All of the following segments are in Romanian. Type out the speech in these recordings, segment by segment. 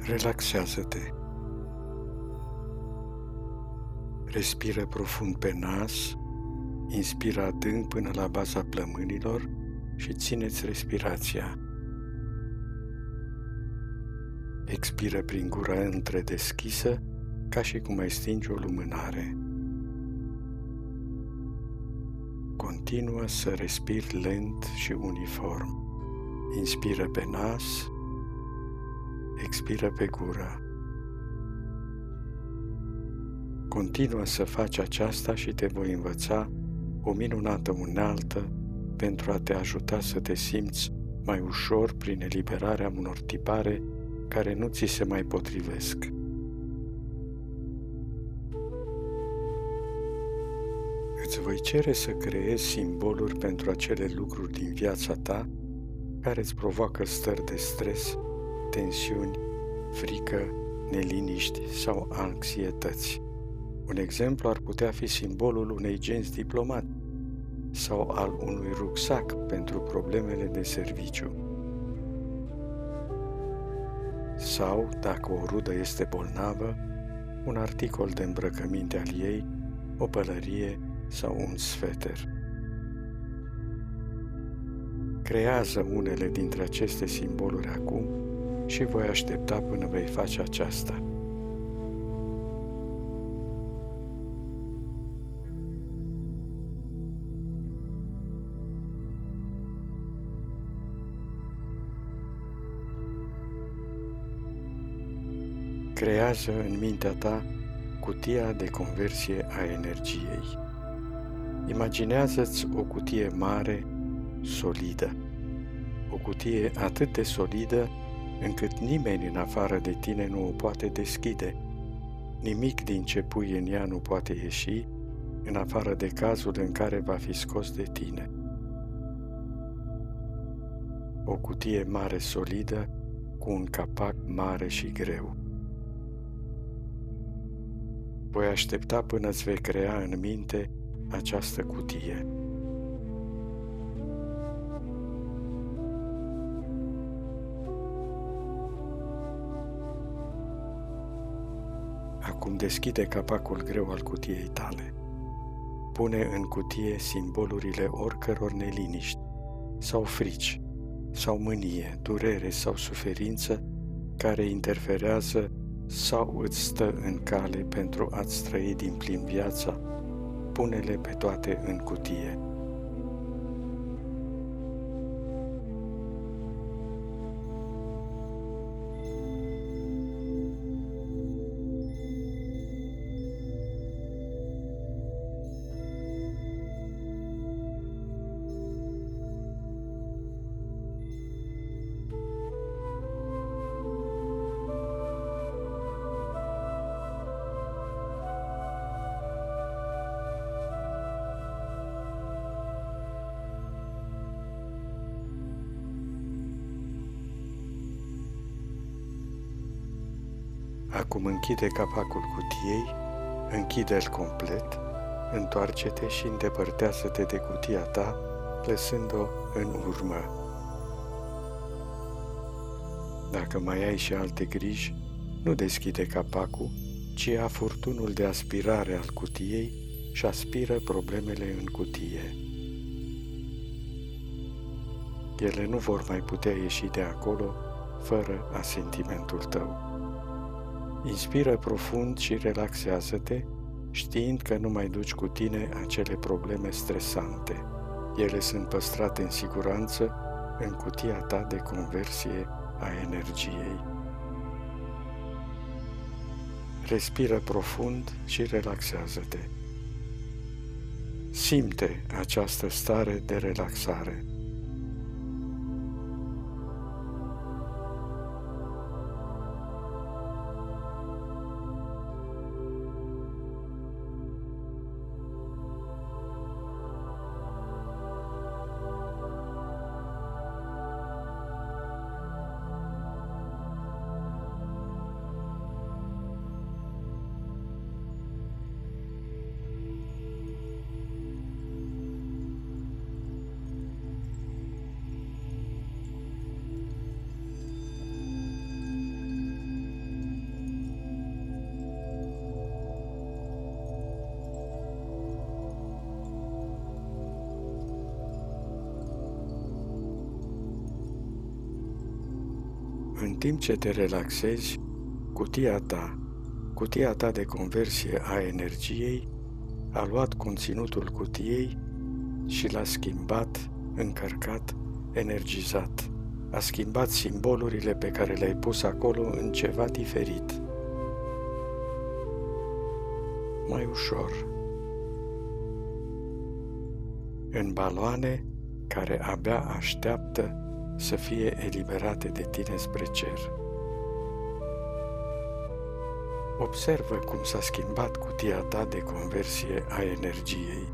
Relaxează-te. Respiră profund pe nas, inspiră adânc până la baza plămânilor și ține-ți respirația. Expiră prin gura întredeschisă, ca și cum ai stinge o lumânare. Continuă să respiri lent și uniform. Inspiră pe nas, expiră pe gură. Continuă să faci aceasta și te voi învăța o minunată unealtă pentru a te ajuta să te simți mai ușor prin eliberarea unor tipare care nu ți se mai potrivesc. Îți voi cere să creezi simboluri pentru acele lucruri din viața ta care îți provoacă stări de stres, tensiuni, frică, neliniști sau anxietăți. Un exemplu ar putea fi simbolul unei genți diplomat sau al unui rucsac pentru problemele de serviciu. Sau, dacă o rudă este bolnavă, un articol de îmbrăcăminte al ei, o pălărie sau un sfeter. Creează unele dintre aceste simboluri acum și voi aștepta până vei face aceasta. Creează în mintea ta cutia de conversie a energiei. Imaginează-ți o cutie mare, solidă. O cutie atât de solidă încât nimeni în afară de tine nu o poate deschide. Nimic din ce pui în ea nu poate ieși, în afară de cazul în care va fi scos de tine. O cutie mare solidă cu un capac mare și greu. Voi aștepta până îți vei crea în minte această cutie. Acum deschide capacul greu al cutiei tale. Pune în cutie simbolurile oricăror neliniști sau frici sau mânie, durere sau suferință care interferează sau îți stă în cale pentru a-ți trăi din plin viața. Pune-le pe toate în cutie. Acum închide capacul cutiei, închide-l complet, întoarce-te și îndepărtează-te de cutia ta, lăsând-o în urmă. Dacă mai ai și alte griji, nu deschide capacul, ci ia furtunul de aspirare al cutiei și aspiră problemele în cutie. Ele nu vor mai putea ieși de acolo fără asentimentul tău. Inspiră profund și relaxează-te, știind că nu mai duci cu tine acele probleme stresante. Ele sunt păstrate în siguranță în cutia ta de conversie a energiei. Respiră profund și relaxează-te. Simte această stare de relaxare. În timp ce te relaxezi, cutia ta de conversie a energiei, a luat conținutul cutiei și l-a schimbat, încărcat, energizat. A schimbat simbolurile pe care le-ai pus acolo în ceva diferit. Mai ușor. În baloane care abia așteaptă să fie eliberate de tine spre cer. Observă cum s-a schimbat cutia ta de conversie a energiei.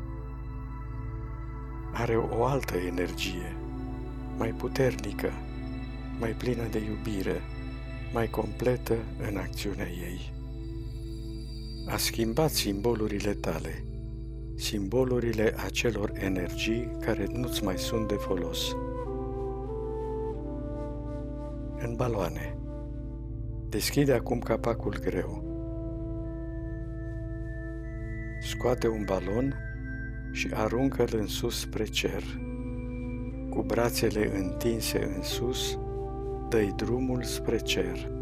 Are o altă energie, mai puternică, mai plină de iubire, mai completă în acțiunea ei. A schimbat simbolurile tale, simbolurile acelor energii care nu-ți mai sunt de folos. În baloane. Deschide acum capacul greu. Scoate un balon și aruncă-l în sus spre cer. Cu brațele întinse în sus, dă-i drumul spre cer.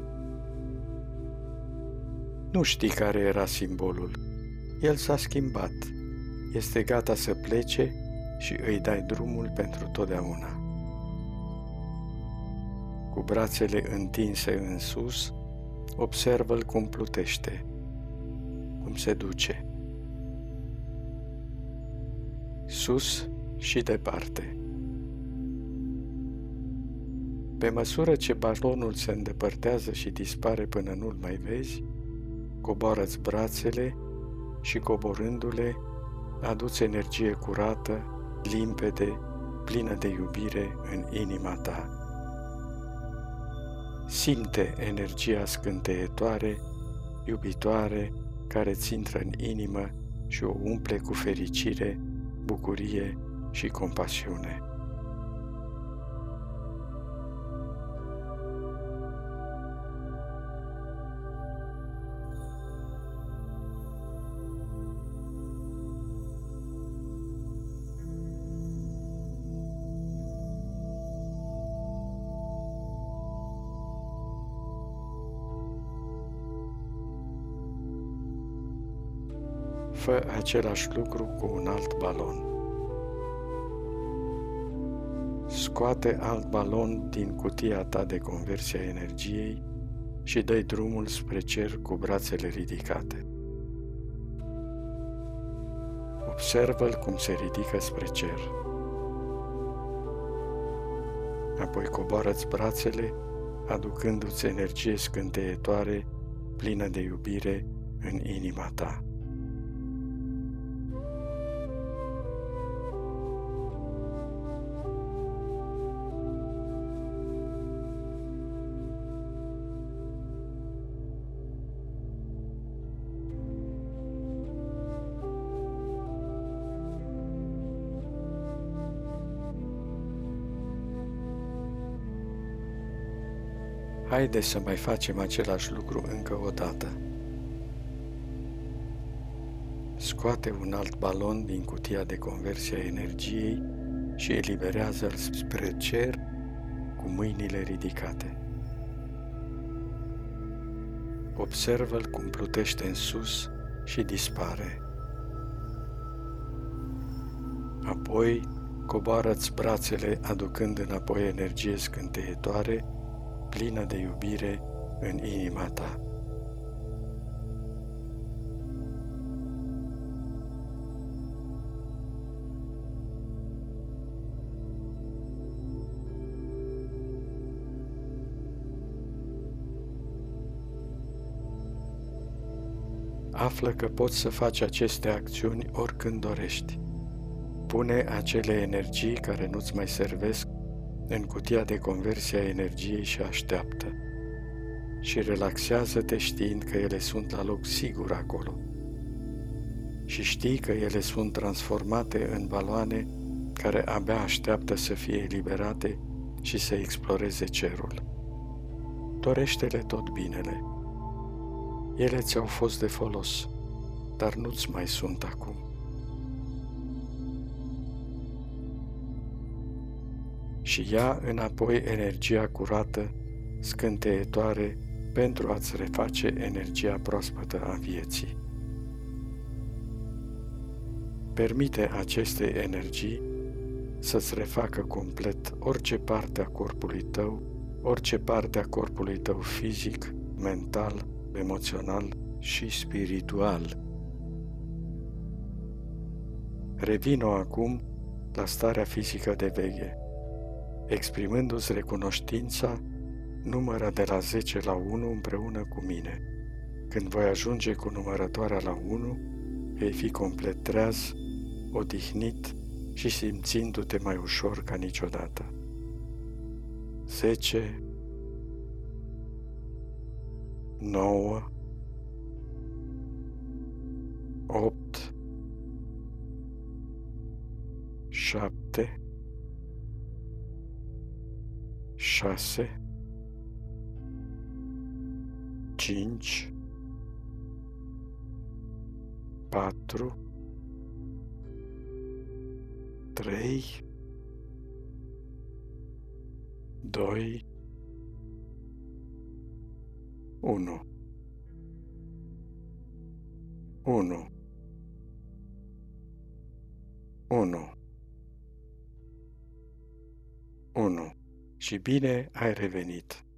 Nu știi care era simbolul. El s-a schimbat. Este gata să plece și îi dai drumul pentru totdeauna. Cu brațele întinse în sus, observă-l cum plutește, cum se duce. Sus și departe. Pe măsură ce balonul se îndepărtează și dispare până nu-l mai vezi, coboară-ți brațele și, coborându-le, adu-ți energie curată, limpede, plină de iubire în inima ta. Simte energia scânteietoare, iubitoare, care ți intră în inimă și o umple cu fericire, bucurie și compasiune. Fă același lucru cu un alt balon. Scoate alt balon din cutia ta de conversie a energiei și dă-i drumul spre cer cu brațele ridicate. Observă-l cum se ridică spre cer. Apoi coboară-ți brațele, aducându-ți energie scânteietoare, plină de iubire în inima ta. Haide să mai facem același lucru încă o dată. Scoate un alt balon din cutia de conversie a energiei și eliberează-l spre cer cu mâinile ridicate. Observă-l cum plutește în sus și dispare. Apoi coboară-ți brațele aducând înapoi energie scânteietoare, plină de iubire în inima ta. Află că poți să faci aceste acțiuni oricând dorești. Pune acele energii care nu-ți mai servesc în cutia de conversie a energiei și așteaptă. Și relaxează-te știind că ele sunt la loc sigur acolo. Și știi că ele sunt transformate în baloane care abia așteaptă să fie eliberate și să exploreze cerul. Dorește-le tot binele. Ele ți-au fost de folos, dar nu-ți mai sunt acum. și ia înapoi energia curată, scânteietoare, pentru a-ți reface energia proaspătă a vieții. Permite acestei energii să-ți refacă complet orice parte a corpului tău, orice parte a corpului tău fizic, mental, emoțional și spiritual. Revino acum la starea fizică de veche. Exprimându-ți recunoștința, numără de la 10 la 1 împreună cu mine. Când voi ajunge cu numărătoarea la 1, vei fi complet treaz, odihnit și simțindu-te mai ușor ca niciodată. 10, 9, 8, 7, 6, 5, 4, 3, 2, 1. 1, 1, 1. Și bine ai revenit.